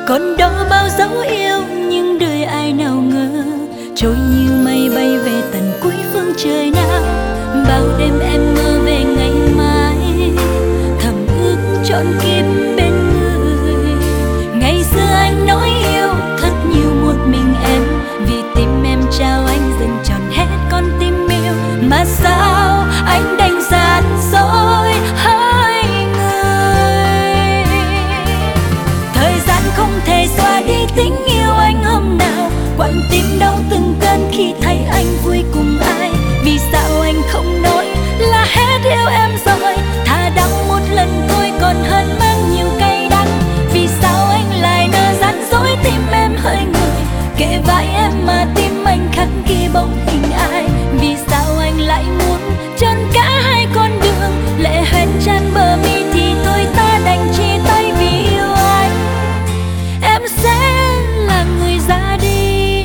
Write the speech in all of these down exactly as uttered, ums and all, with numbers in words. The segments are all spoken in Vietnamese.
Còn đó bao dấu yêu nhưng đời ai nào ngờ trôi như mây bay về tận cuối phương trời nào. Bao đêm em mơ về ngày mai, thầm ước trọn kiếp bên người. Ngày xưa anh nói yêu thật nhiều một mình em, vì tim em trao anh dần tròn hết con tim yêu. Mà sao anh đành gian dối hai người? Thời gian không thể xóa đi tình yêu anh hôm nào, quặn tim đau từng cơn khi thấy anh vui cùng ai. Vì sao anh không nói là hết yêu em rồi? Thà đau một lần thôi còn hơn mang nhiều cay đắng. Vì sao anh lại nỡ gian dối tim em hơi người, kề vai em mà tim anh khắc ghi bóng hình ai? Vì sao anh lại muốn tròn cả hai con đường, lệ hoen tràn bờ mi thì thôi ta đành chia tay. Vì yêu anh em sẽ là người ra đi.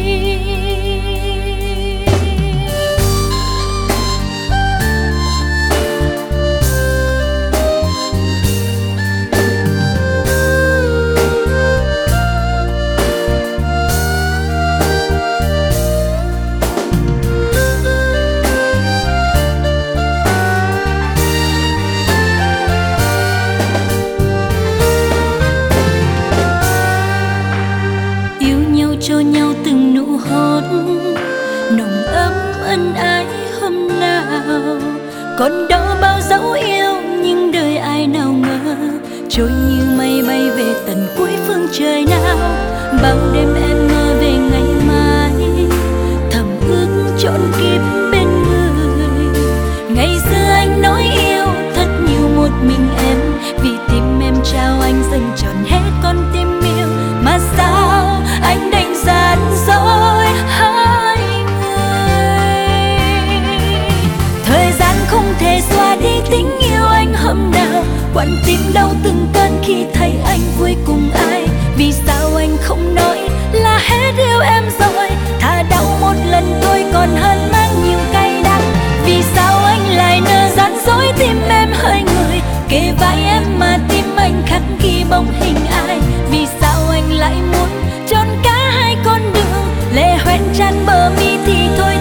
Cho nhau từng nụ hôn nồng ấm ân ái hôm nào. Còn đó bao dấu yêu nhưng đời ai nào ngờ trôi như mây bay về tận cuối phương trời nào. Bao đêm em mơ về ngày mai, thầm ước trọn kiếp bên người. Ngày xưa anh nói yêu thật nhiều một mình em, vì tim em trao anh dần tròn hết con tim yêu. Mà sao anh đành gian dối hai người? Thời gian không thể xóa đi tình yêu anh hôm nào, quặn tim đau từng cơn khi thấy anh vui cùng ai. Vì sao anh không nói là hết yêu em rồi? Thà đau một lần thôi còn hơn mang nhiều cay đắng. Vì sao anh lại nỡ gian dối tim em hơi người, kề vai em mà tim anh khắc ghi bóng hình ai? Vì sao anh lại muốn tròn cả hai con đường, lệ hoen tràn bờ mi thì thôi